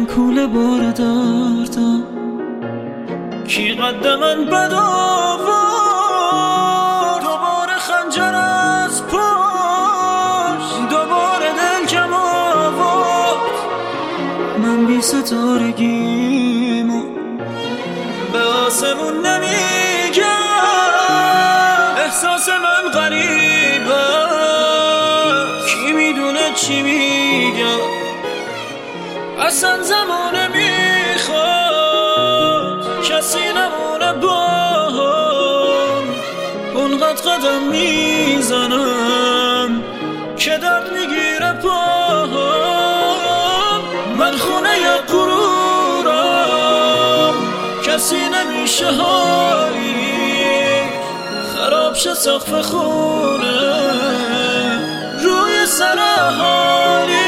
کوله بار دردم کی قد من بد آورد، دوباره خنجر از پشت، دوباره دل کم آورد. من بی ستارگیمو به آسمون نمیگم، احساس من غریبه، کی میدونه چی میگم. اصلا زمانه میخواد کسی نمونه با هم، اونقدر قدم میزنم که درد میگیره پاهم. من خونه غرورم کسی نمیشه هایی، خراب شه سقف خونه روی سر حالی.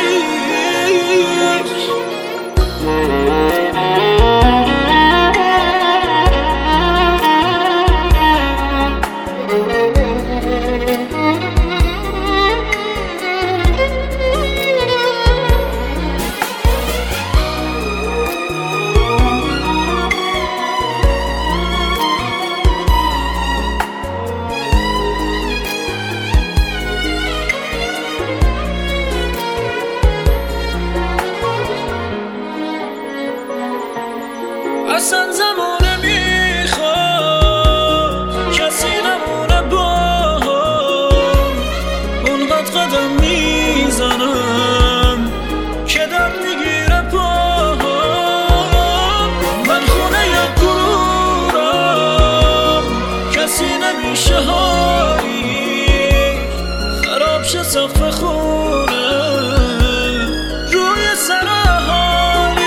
اصلا زمانه میخواد کسی نمونه با هم، اونقدر قدم میزنم که درد میگیره پاهم. من خونه غرورم کسی نمیشه هایی، خراب شه سقف خونه روی سر حالی.